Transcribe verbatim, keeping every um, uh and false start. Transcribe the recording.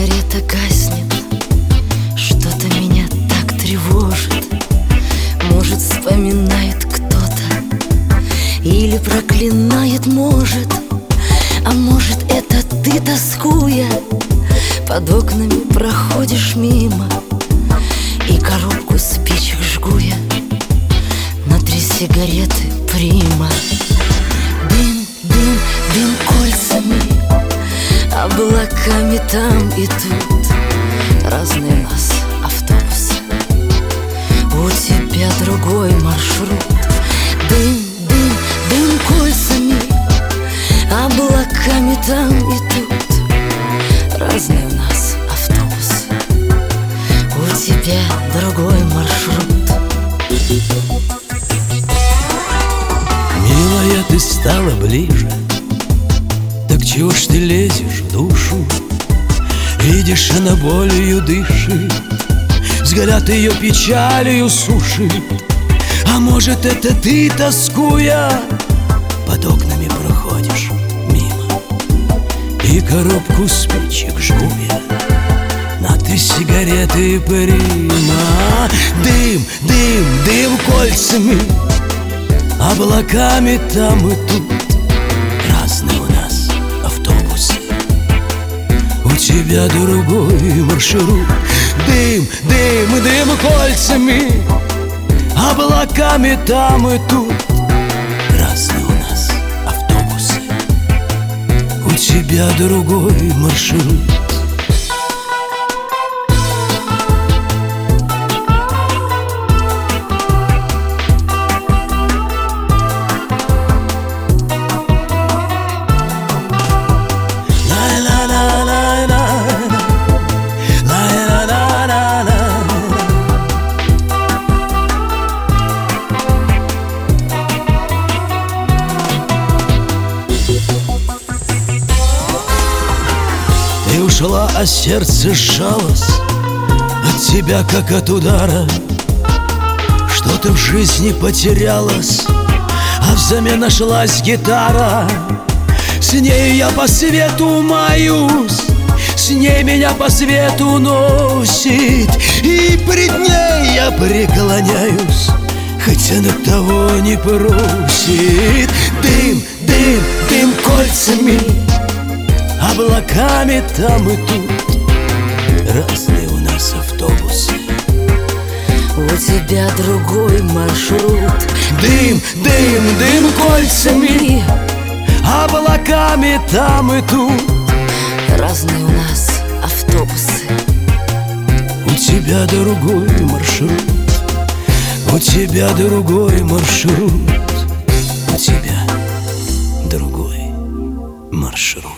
сигарета гаснет, что-то меня так тревожит. Может, вспоминает кто-то или проклинает, может. А может, это ты, тоскуя, под окнами проходишь мимо, и коробку спичек жгу я на три сигареты прима. Дым, дым, дым кольцами, облаками там и тут. Разные у нас автобусы, у тебя другой маршрут. Дым, дым, дым кольцами, облаками там и тут. Разные у нас автобусы, у тебя другой маршрут. Милая, ты стала ближе, так чего ж ты лезешь в душу? Видишь, она болью дышит, взгляд ее печалью сушит. А может, это ты, тоскуя, под окнами проходишь мимо, и коробку спичек жгу я на три сигареты прима. Дым, дым, дым кольцами, облаками там и тут. Разные у нас автобусы, у тебя другой маршрут. Дым, дым, дым кольцами, облаками там и тут. Разные у нас автобусы, у тебя другой маршрут. Ты ушла, а сердце сжалось от тебя, как от удара. Что-то в жизни потерялось, а взамен нашлась гитара. С ней я по свету маюсь, с ней меня по свету носит, и пред ней я преклоняюсь, хотя на того не просит. Дым, дым, дым кольцами, облаками там и тут. Разные у нас автобусы, у тебя другой маршрут. Дым, дым, дым кольцами, облаками там и тут. Разные у нас автобусы, у тебя другой маршрут, у тебя другой маршрут, у тебя другой маршрут.